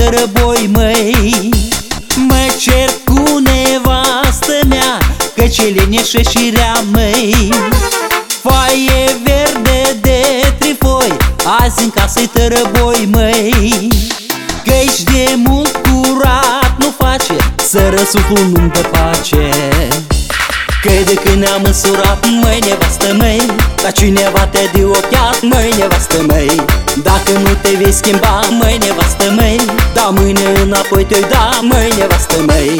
răboi, măi. Mă cer cu nevastă mea, căci e leneșă și rea, măi. Foaie verde de trifoi, azi în casă-i tărăboi, măi. Că-și de mult curat nu face, să răsuflu nu-mi dă pace. Că de când ne-am însurat, măi, nevastă măi, ca cineva te-a diocheat, măi, nevastă măi. Dacă nu te vei schimba, măi, nevastă măi, da mâine înapoi te-o da, măi, nevastă măi.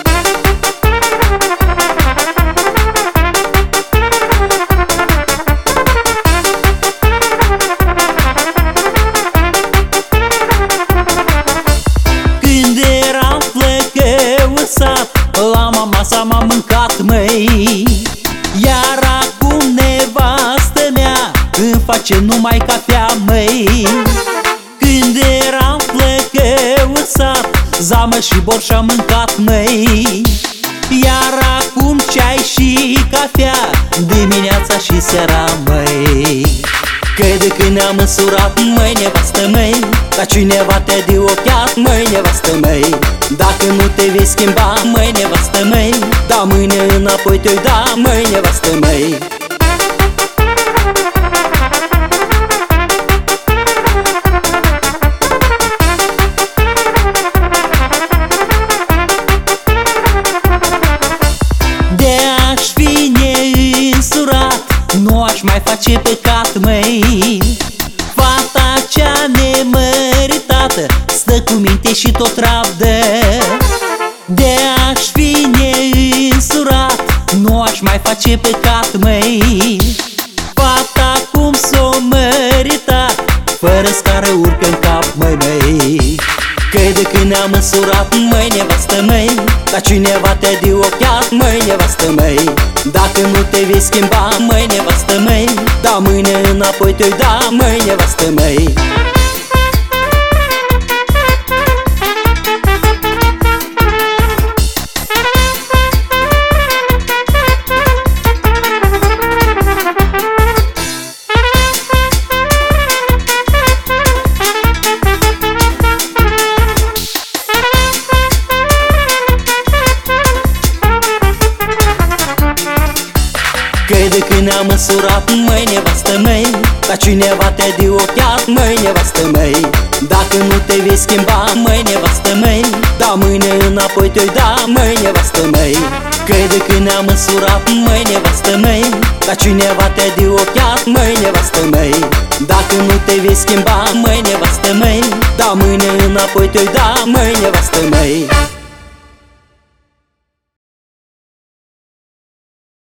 Când eram flăcăuțat, la mama sa m-am mâncat, măi. Iar acum nevastă mea îmi face numai cafea, măi. Când eram flăcăuțat, zamă și borș am mâncat, măi. Iar acum ceai și cafea, dimineața și seara, măi. Că de când ne-am însurat, măi, nevastă măi, ca cineva te-a diocheat, măi, nevastă măi. Dacă nu te vei schimba, măi, nevastă măi, da mâine înapoi te-o da, măi, nevastă măi. De-aș fi neînsurat, nu aș mai face păcat, măi. Fata cea nemăritată stă cu minte și tot rabdă. De-aș fi neînsurat, nu aș mai face păcat, măi. Fata cum s-o măritat, fără scară urcă în cap, măi, măi. Că de când ne-am însurat, măi, nevastă măi, ca cineva te-a diocheat, măi, nevastă măi. Dacă nu te vei schimba, măi, nevastă măi, da mâine înapoi te-o da, măi, nevastă măi. Că de când ne-am însurat, măi, nevastă măi, ca cineva te-a diocheat, măi, nevastă măi. Dacă nu te vei schimba, măi, nevastă măi, da mâine înapoi te-o da, măi, nevastă măi. Că de când ne-am însurat, măi, nevastă măi, ca cineva te-a diocheat, măi, nevastă măi. Dacă nu te vei schimba, măi, nevastă măi, da mâine înapoi te-o da, măi, nevastă măi.